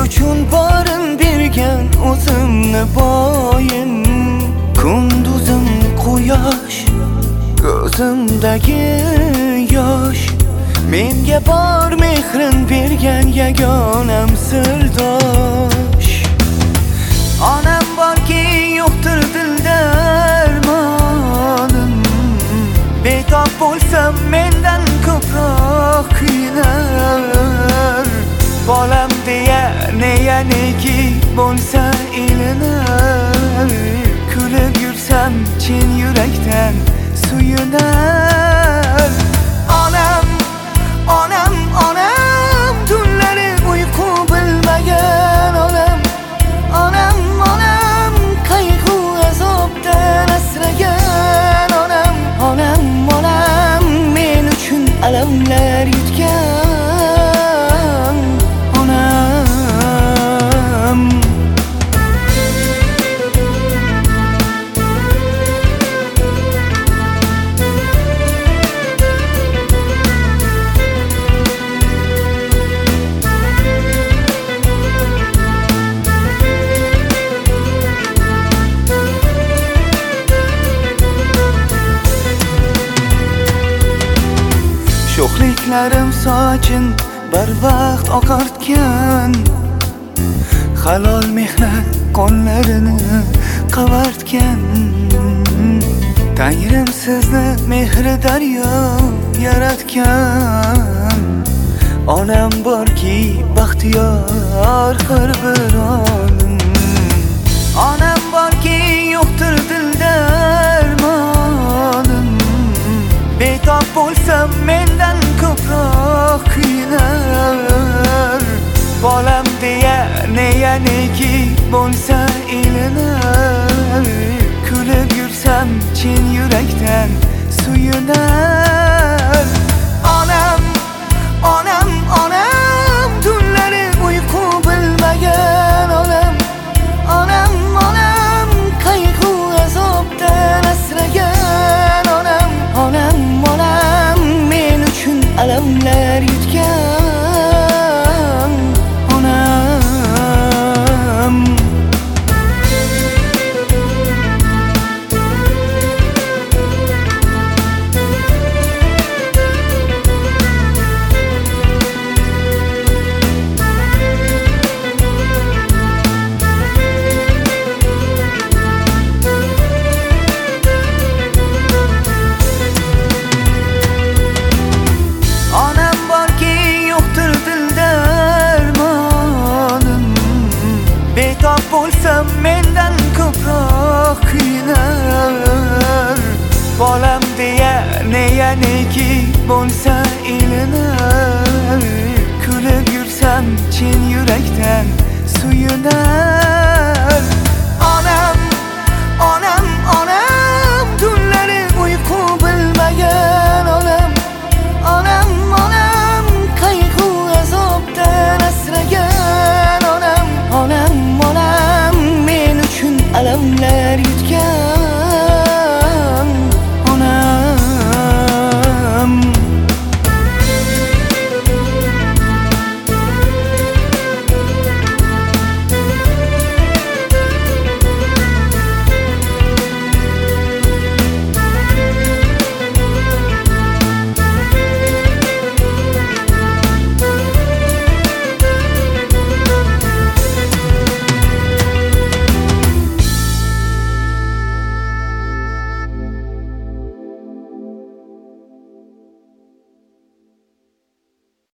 uchun borin bergan o'zimni boyin. Kunduzim quyosh, ko'zimdagi yosh, menga bor mehrin bergan yagonam sirdosh. Onam borki yo'qdir dilda armonim, betob bo'lsam mendan ko'proq kuyunar. Bolam deya neki bo'lsa ilinar, kulib yursam chin yurakdan suyunar. Onam, onam, onam, tunlari uyqu bilmagan onam. Onam, onam, qayg'u azobdan asragan onam. Onam, onam, men uchun alamlar yutgan onam. Sho'xliklarim sochin barvaqt oqartgan, halol mehnat qonlarini qavartgan. Tangrim sizni mehri daryo yaratgan. Onam borki baxtiyor har bir onim. Onam borki yo'qdir dilda armonim, betob bo'lsam mendan ko'proq kuyunar. Bolam deya neki bo'lsa ilinar, kulib yursam chin yurakdan suyunar. Onam, onam, onam, tunlari uyqu bilmagan onam. Onam, onam, qayg'u azobdan asragan onam. Onam, onam, men uchun alamlar yutgan onam. Betob bo'lsam mendan ko'proq kuyunar. Bolam deya neki bo'lsa ilinar, kulib yursam chin yurakdan suyunar.